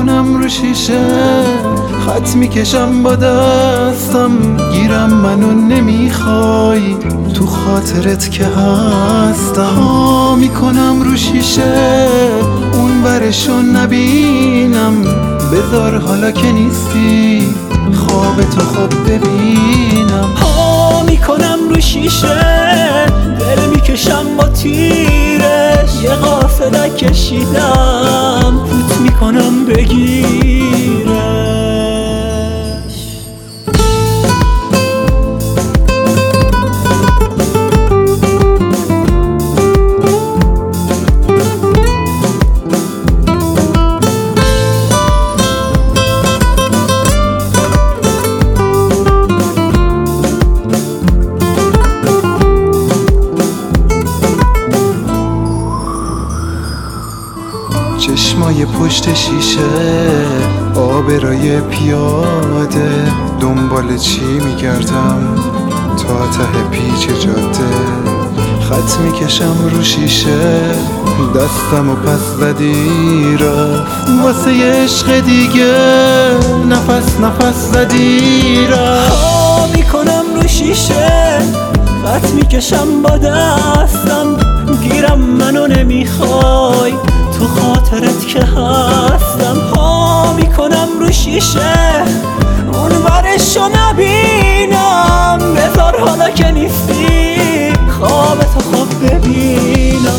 میکنم رو شیشه، خط میکشم با دستم، گیرم منو نمیخوای، تو خاطرت که هستم. ها میکنم رو شیشه، اون برشو نبینم، بذار حالا که نیستی خوابتو خوب ببینم. ها میکنم رو شیشه، دل میکشم با تیرش، یه قافله کشیدم فوت میکنم بگیرش. چشمای پشت شیشه، آبرای پیاده، دنبال چی میگردم تا ته پیچ جاده. خط میکشم رو شیشه، دستم و پس زدی رفت، واسه عشق دیگه نفس نفس زدی رفت. ها میکنم رو شیشه، خط میکشم با دستم، گیرم منو نمیخوای، تو خاطرت که هستم. ها میکنم رو شیشه، اون برشو نبینم، بذار حالا که نیستی خوابتو خوب ببینم.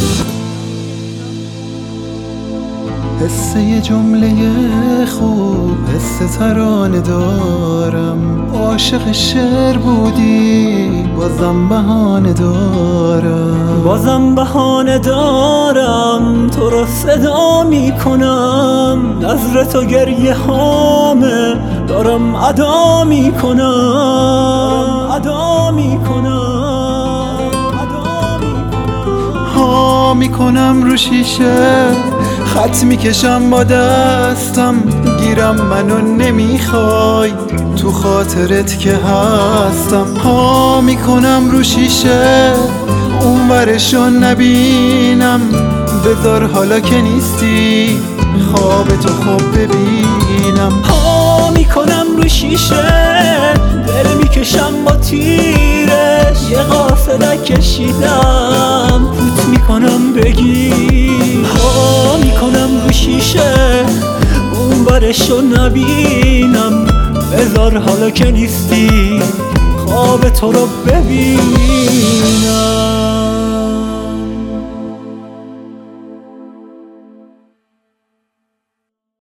حس یه جمله خوب، حس ترانه دارم، عاشق شعر بودی بازم بهانه دارم، بازم بهانه دارم، تو رو صدا میکنم، نظرت و گریه هامه دارم ادا میکنم، ادا میکنم، ادا میکنم. ها میکنم رو شیشه، خط میکشم با دستم، گیرم منو نمیخوای، تو خاطرت که هستم. ها میکنم رو شیشه، اون ورشو نبینم، بذار حالا که نیستی خوابتو خوب ببینم. ها میکنم رو شیشه، دل میکشم با تیرش، یه قافله کشیدم فوت میکنم بگیر. ها میکنم رو شیشه، اون برشو نبینم، بذار حالا که نیستی خواب تو رو ببین.